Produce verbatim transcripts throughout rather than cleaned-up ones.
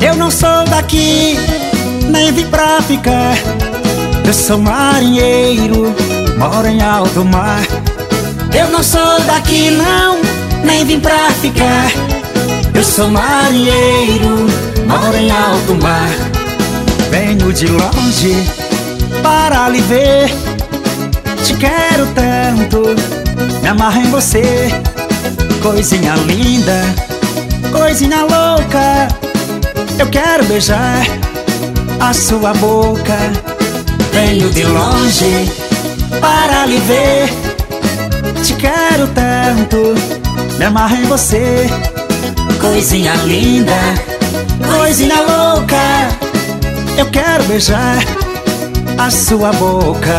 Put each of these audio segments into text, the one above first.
Eu não sou daqui, nem vim pra ficar. Eu sou marinheiro, moro em alto mar. Eu não sou daqui não, nem vim pra ficar. Eu sou marinheiro, moro em alto mar. Venho de longe para lhe ver. Te quero tanto, me amarro em você. Coisinha linda, coisinha louca. Eu quero beijar a sua boca. Venho de longe para lhe ver. Te quero tanto, me amarro em você. Coisinha linda, coisinha louca. Eu quero beijar a sua boca.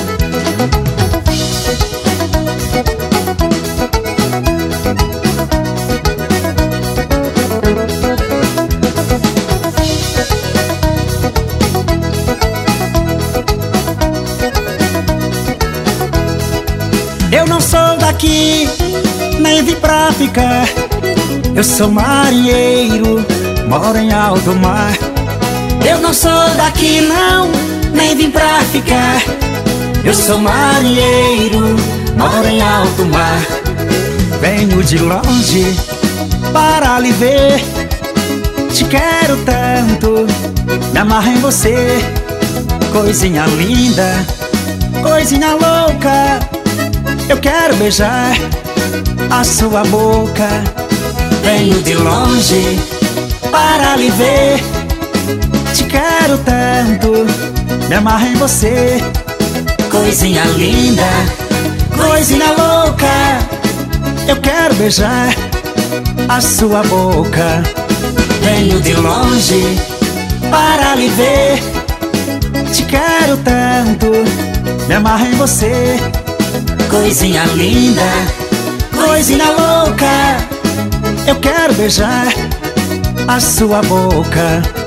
Eu não sou daqui, nem vim pra ficar. Eu sou marinheiro, moro em alto mar. Eu não sou daqui não, nem vim pra ficar. Eu sou marinheiro, moro em alto mar. Venho de longe para lhe ver. Te quero tanto, me amarro em você. Coisinha linda, coisinha louca. Eu quero beijar a sua boca. Venho de longe para lhe ver. Te quero tanto, me amarro em você. Coisinha linda, coisinha louca. Eu quero beijar a sua boca. Venho de longe para lhe ver. Te quero tanto, me amarro em você. Coisinha linda, coisinha louca. Eu quero beijar a sua boca.